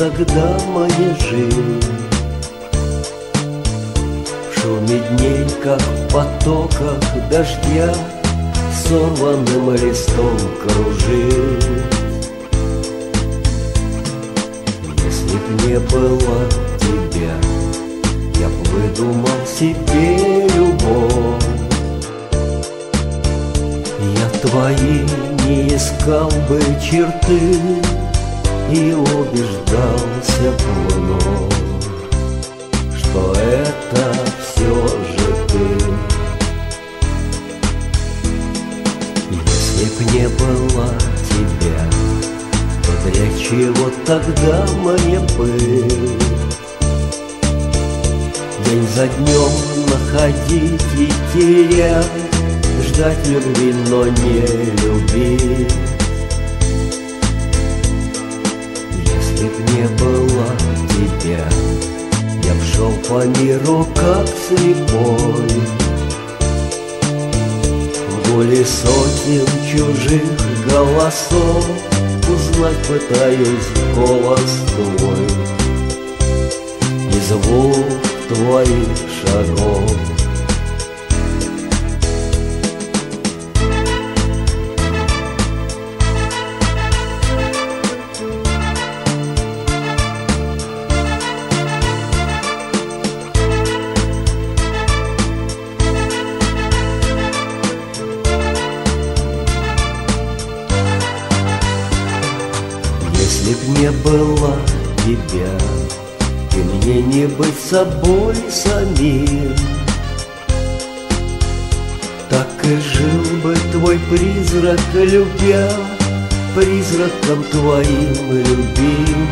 тогда моя жизнь. В шуме дней, как в потоках дождя, сорванным листом кружил. Если б не было тебя, я б выдумал себе любовь. Я твои не искал бы черты и убеждался вновь, что это все же ты. Если б не было тебя, то для чего тогда мне быть? День за днем находить и терять, ждать любви, но не любить. Если б не было тебя, я б шел по миру как слепой. В гуле сотен чужих голосов узнать пытаюсь голос твой и звук твоих шагов. Если б не было тебя, и мне не быть собой самим, так и жил бы твой призрак, любя, призраком твоим любим.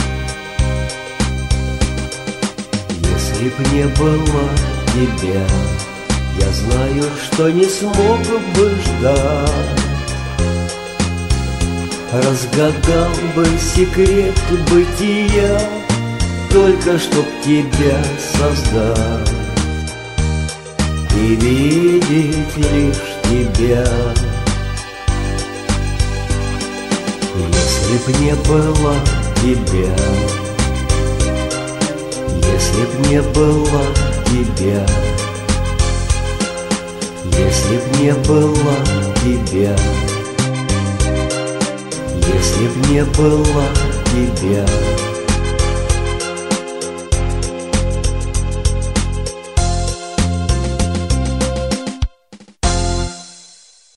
Если б не было тебя, я знаю, что не смог бы ждать. Разгадал бы секрет бытия, только чтоб тебя создать и видеть лишь тебя. Если б не было тебя, если б не было тебя, если б не было тебя, если б не было тебя.